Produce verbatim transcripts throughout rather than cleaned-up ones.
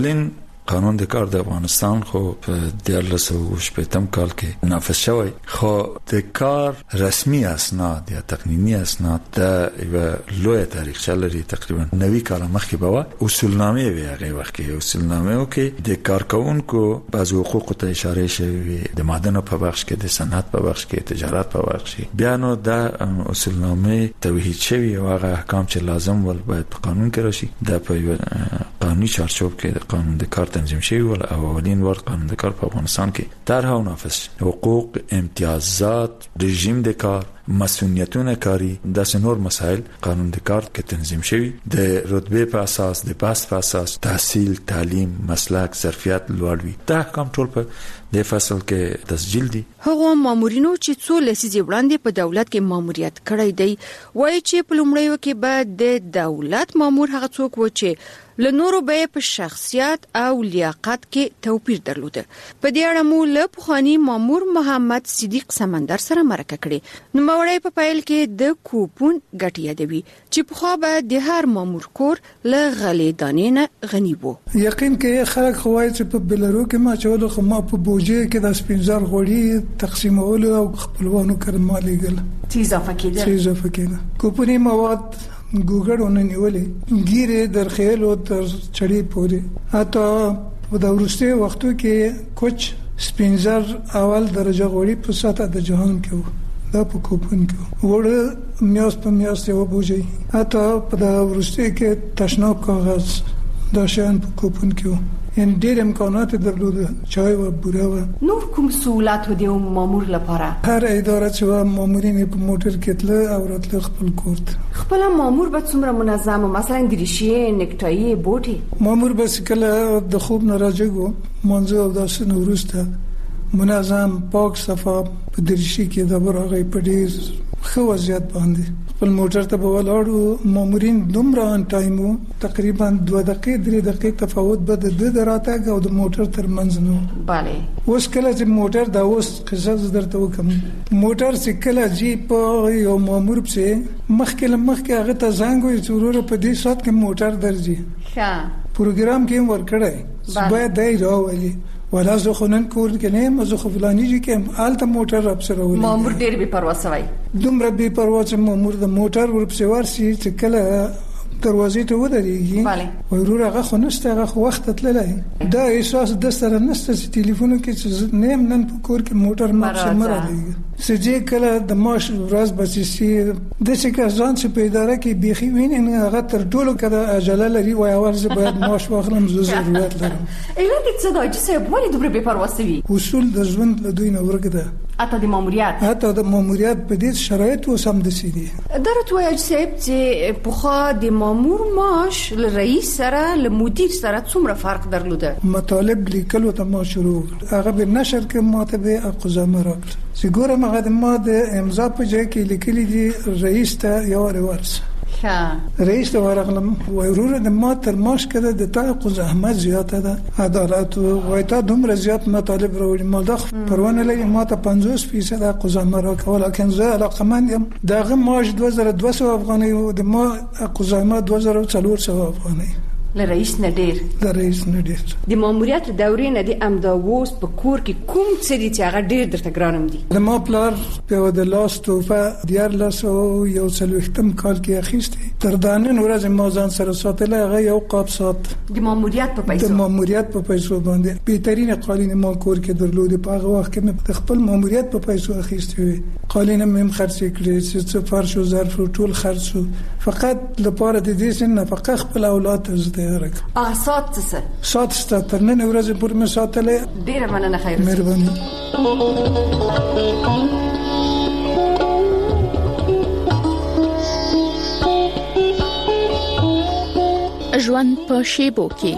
لین قانون د کار د افغانستان خو په دیارلس سوه شپږم کال کې نافذ شوی، خو د کار رسمي اسناد یا تقنینی اسناد د یو لوی تاریخچه لري. تقریبا نوي کال مخکې به اصولنامه وي، هغه وخت کې اصولنامه کې د کارکونکو بعض حقوق ته اشاره شوی، د معدن په بخش کې، د صنعت په بخش کې، تجارت په بخش کې. بیا نو د اصولنامه توحید شوی او هغه احکام چې لازم ول باید په قانون کې راشي، د په قانوني چارچوب کې د قانون د کار تنظیم شوی ول او اولین وار قانون د کار په افغانستان کې طرح او نافذ. حقوق، امتیازات، رژیم د کار، مسئولیتونه کاری، د نور مسائل قانون د کار کې تنظیم شوی. د رتبه په اساس، د پاس په اساس تحصیل، تعلیم، مسلک، ظرفیت لوړوي. دا احکام ټول په د فصل کې تسجیل دي. هغه مامورینو چې څو لسیزې وړاندې په دولت کې ماموریت کړی دی وایي چې په لومړیو کې به د دولت مامور هغه څوک و چې له نورو به په شخصیت او لیاقت کې توپیر درلوده. په دې اړه مو له پخوانی مامور محمد صدیق سمندر سره مرکه کړې. نو موري په پایل کې د کوپون ګټي یادوي چې په خو به د هر مامور کور له غلې دانې نه غنی وو. یقین کې خلک خوای چې په بلرو کې ما چولو خو ما په بوجه کې د سپینزار غوړي تقسیمول او خپلوانو کرمالي ګل چې اضافه کېده چې اضافه کېده. کوپونی مواد ګوګړونه نیولې ګیره درخېل او تر چړې پورې. حتی د ورسته وختو کې کوچ سپینزر اول درجه غوړي په ساته د جهان کې وو. دا په کوپون کې وړ میاس په میاس یو بوجي. حتی په د ورسته کې تشناب کاغذ دا شان په کوپون کې وو. ان ډېر امکانات درلوده، چای و بوره و. نور کوم سہولت و دیو مامور لپاره؟ هر اداره چې و مامورین په موټر کې تل او راتل خپل کورت. خپل مامور به څومره منظم، مثلا دریشي، نیکټای، بوټي؟ مامور به کله د خوب نه راځي منځ او داسې نورسته منظم، پاک، صفا په دریشي کې د برغې په ډېر ښه وضعیت باندې خپل موټر ته به ولاړو. مامورین دومره ان ټایمو تقریبا دوه دقیقې درې دقیقې تفاوت به د د راتګ او د موټر ترمنځ نو. bale اوس کله چې موټر دا اوس قصه درته وکم، موټر چې کله جی په یو مامور په مخکې مخکې هغه ته زنګ وي چې ورور په دې سات کې موټر درځي. ښه پروګرام کې ورکړی باید دی راولي ولا زه خونن کور کې نه مزه خو فلاني جی کې آلته موټر ابسره ولې مامور ډېر بے پروا سوی. دومره بے پروا چې مامور د موټر ورپسې ورسي چې کله دروازې ته ودرېږي ورور هغه خو نشته، هغه خو وخت تللی. دا احساس د سره نشته چې ټلیفون کې چې نیم نن په کور کې موټر ماشه مرادي سجې کله د ماش ورځ بچي د څه کا ځان چې په اداره کې بيخي ویني هغه تر ټولو کده اجازه لري وای ورځ باید ماش واخلم زه ضرورت لرم. ایله دې څه دا چې څه بولې دومره بے پروا سوي. اصول د ژوند له دوی نه ورګه اته د ماموریت اته د ماموریت په دې شرایط وسم د سي دي. درته وایي چې په خو د مامور معاش له رئیس سره له مدیر سره څومره فرق درلوده. مطالب لیکلو ته ما شروع هغه به نشر کې ماته به اقزام راکړ. سګوره مغه د ما د امضا په ځای کې لیکلي دي رئیس ته یو ورس. ښه رئیس ته ورغلم ورور د ما تر ماش کده د تاق زحمت زیاته ده، عدالت او تا دومره زیات مطالب وروړي. ما د پروانه لګي ما ته پنځوس فیصد قزامه را کوله، لکه زه علاقمند یم. دغه ماش دوه زره دوه سوه افغانۍ او د ما قزامه دوه زره څلور سوه افغانۍ. له رئیس نه ډیر د رئیس نه ډیر د ماموریت دورې نه د امداوس په کور کې کوم څه دي چې هغه ډیر درته ګرانم دي؟ د ما پلار په د لاس توفه دیار لاس او یو څلوېښتم کال کې اخیسته. تر دانن ورځ ما ځان سره ساتل هغه یو قاب سات د ماموریت په پیسو د ماموریت په پیسو باندې بهترین قالین ما کور کې درلود. په هغه وخت کې مې خپل ماموریت په پیسو اخیسته وي. قالین مې خرڅ کړې چې څه فرش او ظرف ټول خرڅ فقط لپاره د دې سن نفقه خپل اولاد ته زده ورک. اه سات څه سات ست تر نن ورځې پورې مې ساتلې. ډیره مننه خیر. مهرباني. ژوند په شیبو کې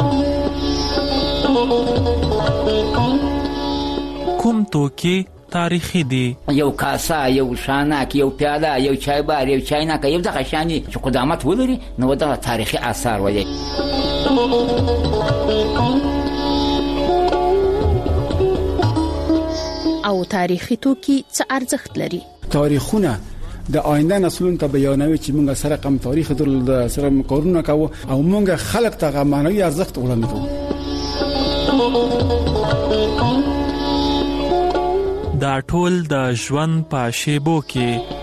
کوم توکي تاریخي دي؟ یو کاسه، یو شانک، یو پیاله، یو چایبر، یو چاینک، یو دغه شانی چې قدامت ولري نو دا تاریخي آثار وایي. او تاریخي توکي څه ارزښت لري؟ تاریخونه د آینده نسلونو ته بیانوي چې موږ سره کم تاریخ در سره کارونه کوو او موږ خلک ته معنوي ارزښت وړاندې کوو. دا ټول د ژوند په شیبو کې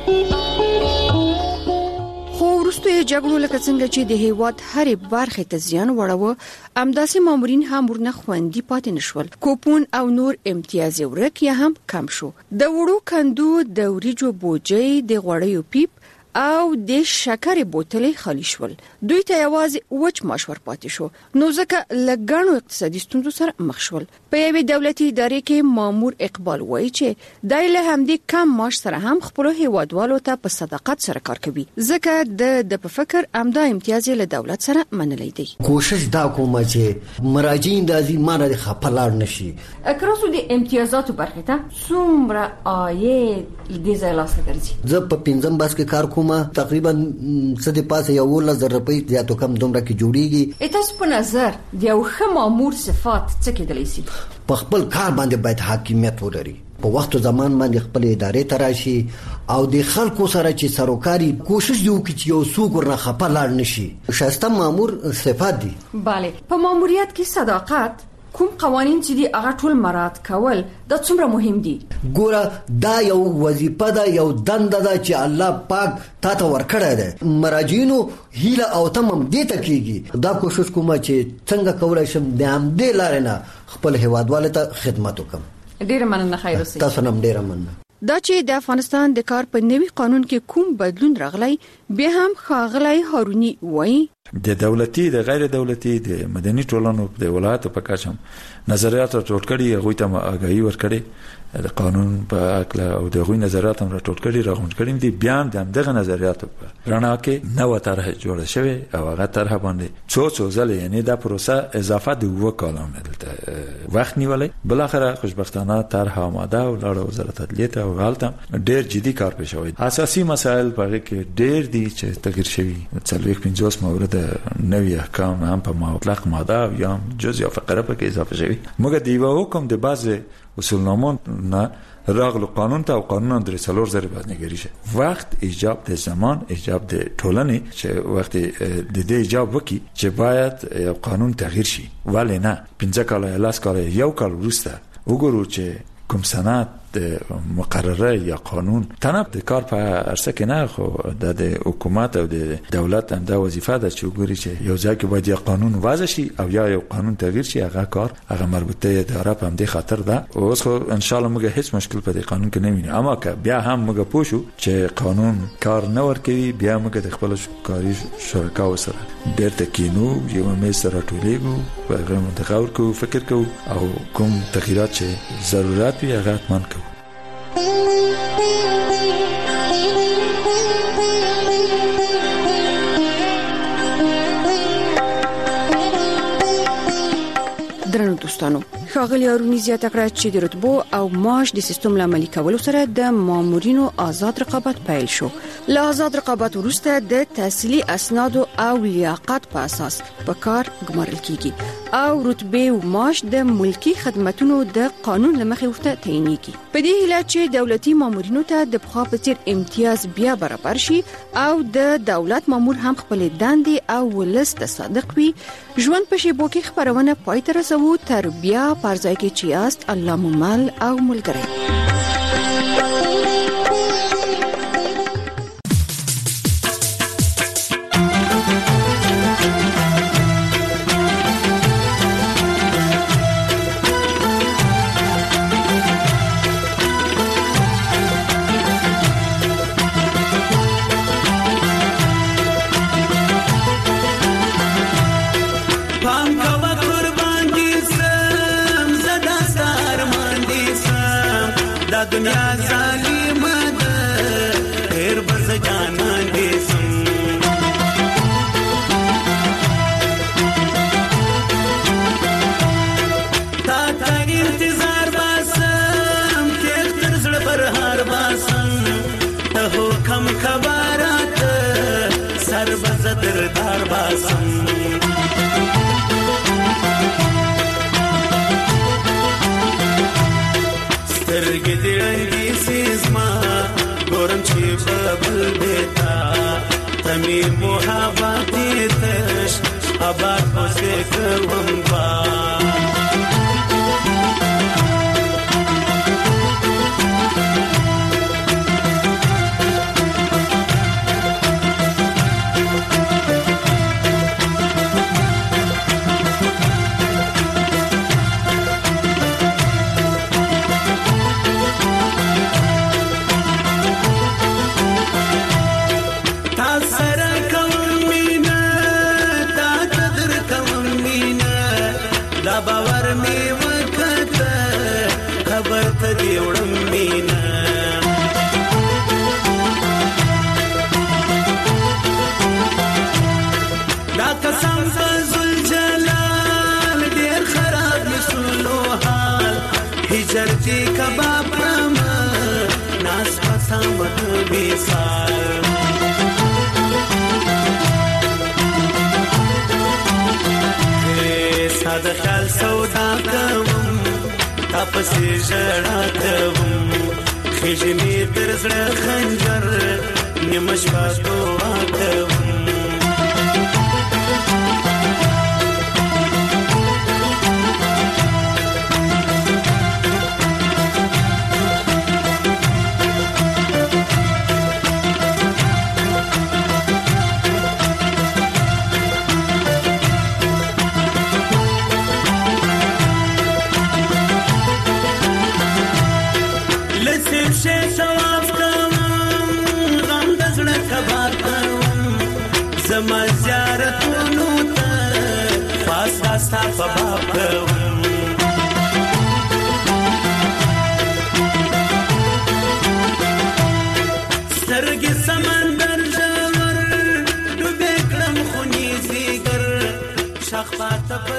وروسته جګړو لکه څنګه چې د هیواد هرې برخې ته زیان وړاوه، همداسې مامورین هم ورنه خوندي پاتې نشول. کوپون او نور امتیاز ورک یا هم کم شو. د وړو کندو، د وریجو بوجۍ، د غوړیو پیپ او د شکرې بوتلې خالی شول. دوی ته یوازې وچ معاش ورپاتې شو، نو ځکه له ګڼو اقتصادي ستونزو سره مخ شول. په یوې دولتي ادارې کې مامور اقبال وایي چې دای له همدې کم معاش سره هم خپل هیوادوالو ته په صداقت سره کار کوي، ځکه د د په فکر امدا امتیاز له دولت سره منلې دي. کوشش دا کوم چې مراجعین د ازمانه د خپلار نشي. اکراسو د امتیازاتو برخه ته څومره آیه د ځای ګرځي. زه په پنځم باس کې کار کوم، تقریبا څه د پاسه یو لزر روپۍ زیاتو کم دومره کې جوړیږي. تاسو په نظر د یو ښه مامور صفات څه کېدلی شي؟ په خپل کار باندې باید حاکمیت ولري، په وخت او زمان باندې خپل ادارې ته راشي او د خلکو سره چې سروکاري کوشش دی وکړي چې یو څوک ورنه خپه لاړ نشي. شایسته مامور صفات دي. bale په ماموریت کې صداقت، کوم قوانین چې دی هغه ټول مراعات کول دا څومره مهم دي؟ ګوره دا یو وظیفه ده، یو دنده ده چې الله پاک تا ته ورکړی ده. مراجعینو هیله او تمم دې ته کېږي. دا کوشش کوم چې څنګه کولی شم د همدې لارې نه خپل هیوادوالو ته خدمت وکړم. ډېره مننه. خیر اوسئ. تاسو هم ډېره مننه. دا چې د افغانستان د کار په نوي قانون کې کوم بدلون راغلی، بیا هم ښاغلی هارونی وایي د دولتي، د غیر دولتي، د مدني ټولنو د ولایتو په کچه نظریات راټول کړي، هغوی ته آګاهي ورکړي د قانون په اړه او د هغوی نظریات هم راټول کړي، راغونډ کړي دي. بیا هم د دغه نظریاتو په رڼا کې نوې طرح جوړه شوې او هغه طرح باندې څو څو ځله، یعنی دا پروسه اضافه د اووه کالونه دلته وخت نیولې. بلاخره خوشبختانه طرح آماده او لاړه وزارت عدلیه ته او حالت ډېر جدي کار پېښ شوی. اساسي مسایل په هغه کې ډېر دي چې تغییر شوي. څلوېښت پنځوس مورد نوي احکام هم په مطلق ماده یا جز یا فقره په کې اضافه شوي. موږ د یو حکم د بعض اصولنامو نه راغلو قانون ته او قانون درې څلور زره بازنګری شه. وخت ایجاب د زمان، ایجاب د ټولنې چې وخت د دې ایجاب وکي چې باید یو قانون تغییر شي. ولی نه پنځه کال یا لاس کال یو کال وروسته وګورو چې کوم سند مقرره یا قانون تنه د کار په عرصه کې نه، خو د حکومت او د دولت هم دا وظیفه ده چې وګوري چې یو ځای کې باید یو قانون وضع شي او یا یو قانون تغییر شي. هغه کار هغه مربوطه اداره په همدې خاطر ده. اوس خو ان شاء الله موږ هیڅ مشکل په دې قانون کې نه ویني، اما که بیا هم موږ پوه شو چې قانون کار نه ورکوي، بیا موږ د خپل کاري شرکاو سره بیرته کینو، یو مې سره ټولېږو، هغه متخاور کو، فکر کو او کوم تغییرات چې ضرورت وي هغه حتما کو. درنو دوستانو، ښاغلي هارونی زیاته کړه چې د رتبو او معاش د سیستم لامل کولو سره د مامورینو آزاد رقابت پیل شو. له آزاد رقابت وروسته د تحصیلي اسناد او لیاقت په اساس په کار ګمارل کیږي او رتبه او معاش د ملکی خدماتو د قانون لمخې ورته تعینېږي. په دې هیله چې دولتي مامورینو ته د پخوا په څیر امتیاز بیا برابر شي او د دولت مامور هم خپل دندې او ولس ته صادق وي. ژوند په شیبو کې خبرونه پای ته رسوو. تر بیا پرځای کې چې یاست، الله مو مل او ملګری. دنیا ظالمه ده، خیر بس جانان دې سم. تا تا انتظار باسم کې تر زړه پر هار باسم، ته حکم خبرات سر بز دردار باسم. سترګې دې رنګي سیزما ګورم چې ببل بیتا تمی محبتی تش آباد پسے کوم با जर्जी कबाब प्रमा नास पसमत बिसार हे सादा ख्याल सौदा कवम तापसी जड़ा कवम खिजनी दर्जड़ खंजर निमश बातो आकवम زما زیارتونو ته فاس راستا په باب کوم